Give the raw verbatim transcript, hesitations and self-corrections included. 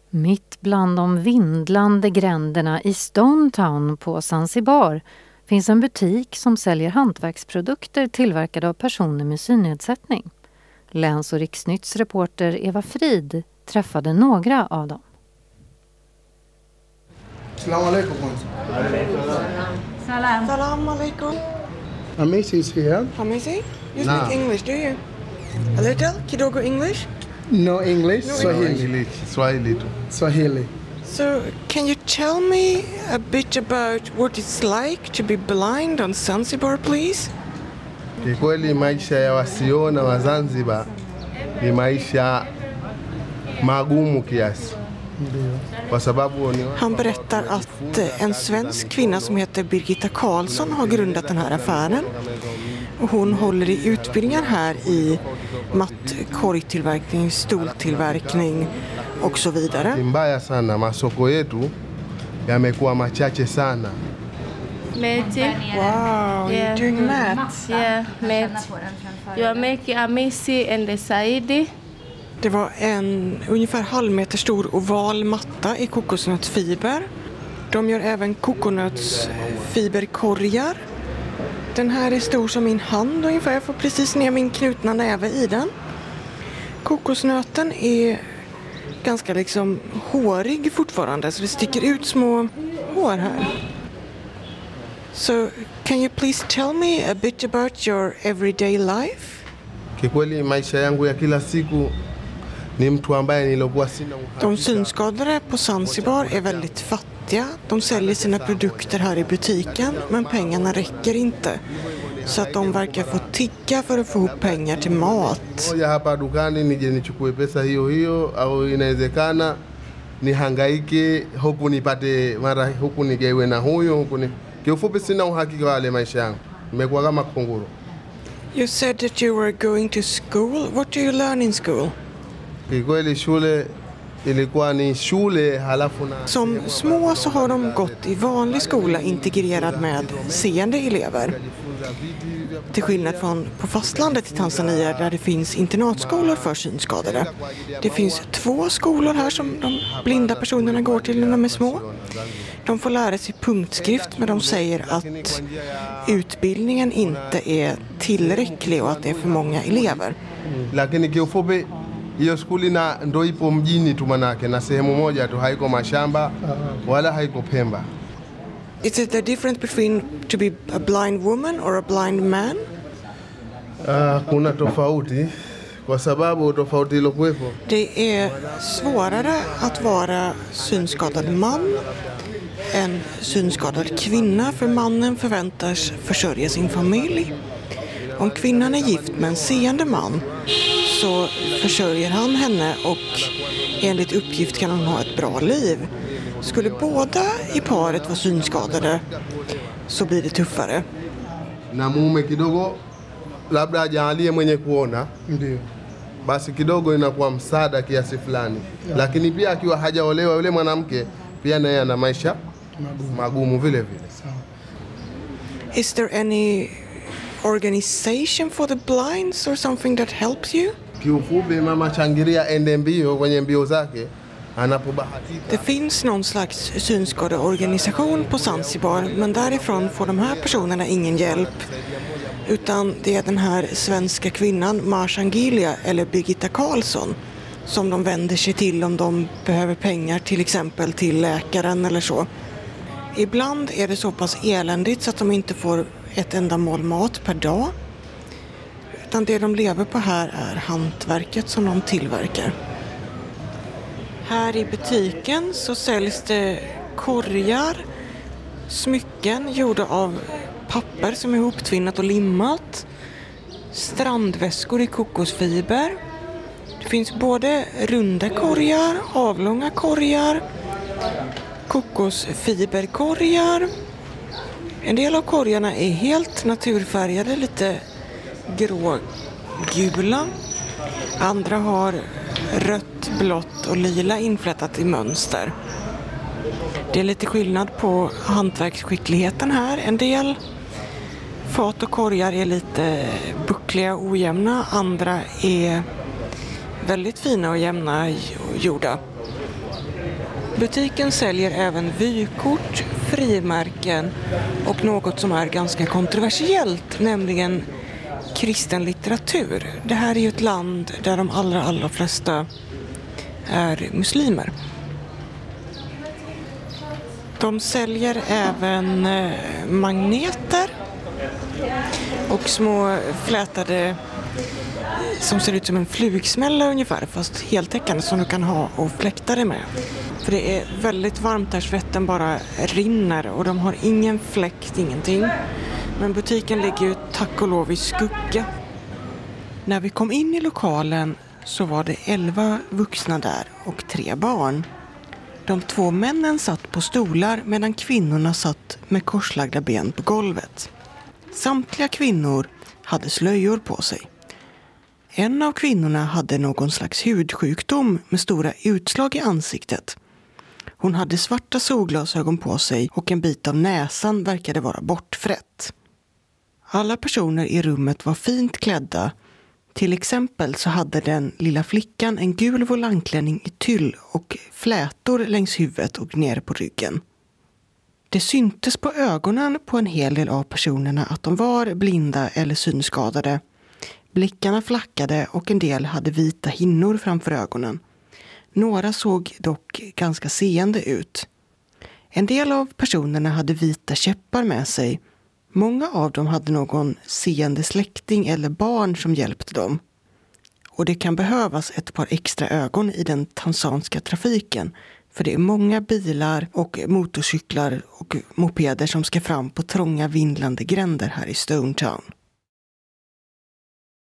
Mitt bland de vindlande gränderna i Stone Town på Zanzibar finns en butik som säljer hantverksprodukter tillverkade av personer med synnedsättning. Läns- och Riksnytts reporter Eva Frid träffade några av dem. Salam alaikum. Salam. Salam alaikum. Amisi is here. Amisi? You Nah. speak English, do you? A little? Kidogo English? No English, No Swahili. English, Swahili tu. Swahili. So, can you tell me a bit about what it's like to be blind on Zanzibar, please? Kikweli maisha ya wasiona wa Zanzibar ni maisha magumu kiasi. Kwa sababu ni Han berättar att eh, en svensk kvinna som heter Birgitta Karlsson har grundat den här affären. Och hon håller i utbildningar här i mattkorgtillverkning, stoltillverkning och så vidare. mbaya sana, masoko yetu yamekuwa machache sana. Magic. Wow, Yeah. you're doing math. Yeah, math. You are making amisi and the saidi. Det var en ungefär halvmeter stor oval matta i kokosnötsfiber. De gör även kokosnötsfiberkorgar. Den här är stor som min hand ungefär. Jag får precis ner min knutna näve i den. Kokosnöten är ganska liksom hårig fortfarande, så det sticker ut små hår här. So, can you please tell me a bit about your everyday life? Kikweli maisha yangu ya kila siku ni mtu ambaye nilokuwa sina uhakika. De synskadade på Zanzibar är väldigt fattiga. De säljer sina produkter här i butiken, men pengarna räcker inte. Så att de verkar få tigga för att få ihop pengar till mat. Moja hapa dukani nije nichukue pesa hiyo hiyo, au inawezekana nihangaike huku nipate mara huku nigewe na huyo huku ni... Kiufupi sina uhakika wa wale maisha yangu. Nimekuwa kama kunguru. You said that you were going to school. What do you learn in school? Kikweli shule ilikuwa ni shule halafu na... Som små så har de gått i vanlig skola integrerad med seende elever. Till skillnad från på fastlandet i Tanzania där det finns internatskolor för synskadade. Det finns två skolor här som de blinda personerna går till när de är små. De får lära sig punktskrift, men de säger att utbildningen inte är tillräcklig och att det är för många elever. Lakini kiufupi hiyo skuli na ndo ipo mjini tu, manake na sehemu moja tu, haiko mashamba wala haiko Pemba. Is it the difference between to be a blind woman or a blind man? Uh, kuna tofauti kwa sababu tofauti ilokuwepo. Det är svårare att vara synskadad man än synskadad kvinna, för mannen förväntas försörja sin familj. Om kvinnan är gift med en seende man så försörjer han henne och enligt uppgift kan hon ha ett bra liv. Skulle båda i paret vara synskadade så blir det tuffare. Na mume kidogo labda hajalie mwenye kuona, Ndio. basi kidogo inakuwa msaada kiasi fulani. Lakini pia akiwa hajaolewa yule mwanamke pia naye ana maisha magumu, magumu vile vile. Is there any organization for the blinds or something that helps you? Kiufupi mama changiria ende mbio kwenye mbio zake anapobahatika. Det finns någon slags synskadeorganisation på Zanzibar, men därifrån får de här personerna ingen hjälp. Utan det är den här svenska kvinnan Marshangilia eller Birgitta Karlsson som de vänder sig till om de behöver pengar, till exempel till läkaren eller så. Ibland är det så pass eländigt så att de inte får ett enda mål mat per dag. Utan det de lever på här är hantverket som de tillverkar. Här i butiken så säljs det korgar, smycken gjorda av papper som är ihoptvinnat och limmat, strandväskor i kokosfiber. Det finns både runda korgar, avlånga korgar, kokosfiberkorgar. En del av korgarna är helt naturfärgade, lite grågula. Andra har rött, blått och lila inflättat i mönster. Det är lite skillnad på hantverksskickligheten här. En del fat och korgar är lite buckliga och ojämna. Andra är väldigt fina och jämna och gjorda. Butiken säljer även vykort, frimärken och något som är ganska kontroversiellt, nämligen kristen litteratur. Det här är ju ett land där de allra, allra flesta är muslimer. De säljer även magneter och små flätade som ser ut som en flugsmälla ungefär, fast heltäckande som du kan ha och fläkta dig med. För det är väldigt varmt där, svetten bara rinner och de har ingen fläkt, ingenting. Men butiken ligger ju tack och lov i skugga. När vi kom in i lokalen så var det elva vuxna där och tre barn. De två männen satt på stolar medan kvinnorna satt med korslagda ben på golvet. Samtliga kvinnor hade slöjor på sig. En av kvinnorna hade någon slags hudsjukdom med stora utslag i ansiktet. Hon hade svarta solglasögon på sig och en bit av näsan verkade vara bortfrätt. Alla personer i rummet var fint klädda. Till exempel så hade den lilla flickan en gul volangklänning i tyll och flätor längs huvudet och ner på ryggen. Det syntes på ögonen på en hel del av personerna att de var blinda eller synskadade. Blickarna flackade och en del hade vita hinnor framför ögonen. Några såg dock ganska seende ut. En del av personerna hade vita käppar med sig. Många av dem hade någon seende släkting eller barn som hjälpte dem. Och det kan behövas ett par extra ögon i den tanzanska trafiken. För det är många bilar och motorcyklar och mopeder som ska fram på trånga vindlande gränder här i Stone Town.